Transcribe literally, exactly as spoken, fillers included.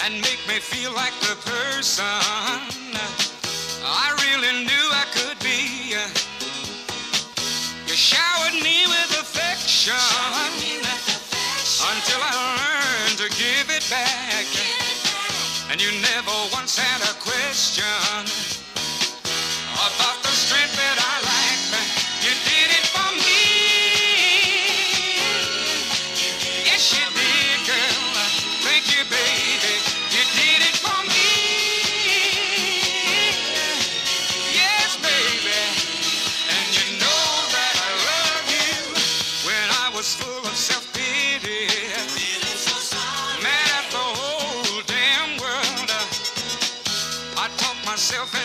and make me feel like the person I really knew I could be. You showered me with affection until I learned to give it back. And you never once had a question about the strength that I lack. You did it for me. Yes, you did, girl. Thank you, baby. You did it for me. Yes, baby. And you know that I love you. When I was full of self-pity, mad at the whole damn world, I talked myself